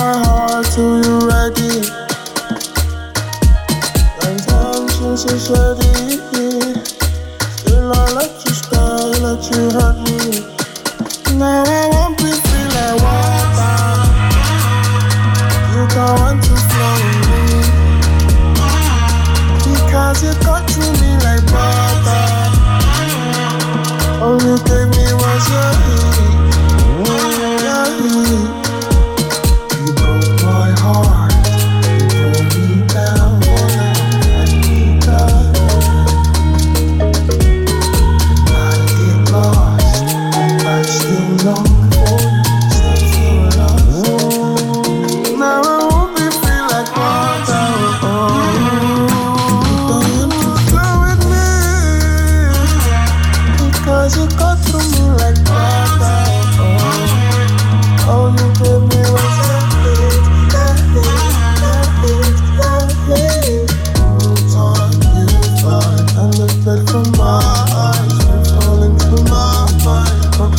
my heart till you're ready. Intentions is ready. Still I let you stay, let you hurt me. Now I won't be free like water. You don't want to flow me, because you got to me like butter. All you gave me was your heat, your heat. You broke my heart, you broke me down. I need that. I get lost, I still long for you, still for us. Now I won't be free like water. Flow with me, because you cut through me like water. All you gave me was your hate, you thought, and the blood from my eyes, you fall into my mind.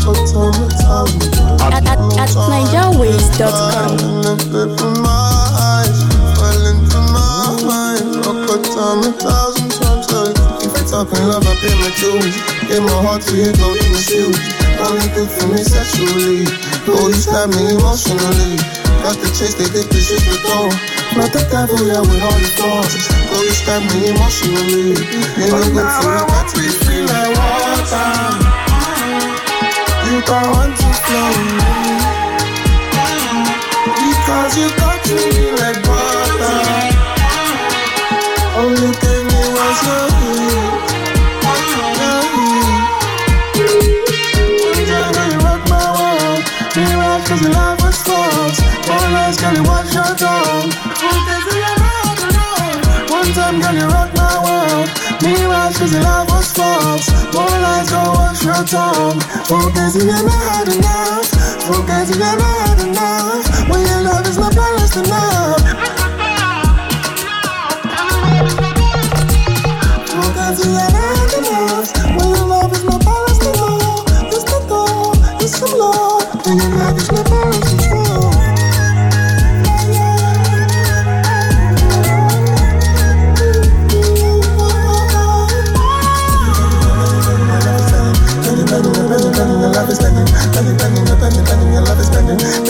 At NigerWays.com. And the blood from my eyes, you fall into my mind. Rock bottom 1,000 times. If you talking love, I pay my dues. Give my heart to you, go in the shoes. Only good for me sexually. Oh, you stab me emotionally. Got the chase, they did this shit before. Not the devil, yeah, with all the thoughts. Oh, you stab me emotionally. You know good for me, got to be free like water. You don't want to flow me, because you got to me like butter. All you gave me was your heat, your heat. Girl, you rock my world. Me right 'cause your love was false. All lies, girl, you watch your tongue. One time, girl, you rock my world. Me right 'cause your love was false. All lies, go watch your tongue. Focus, you never had enough. Focus, you never had enough. When your love is not balanced enough. Focus, you never had enough. When your love is not balanced enough. It's the door, it's the law. When your love is not balanced enough.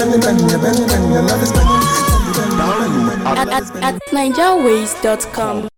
At NigerWays.com.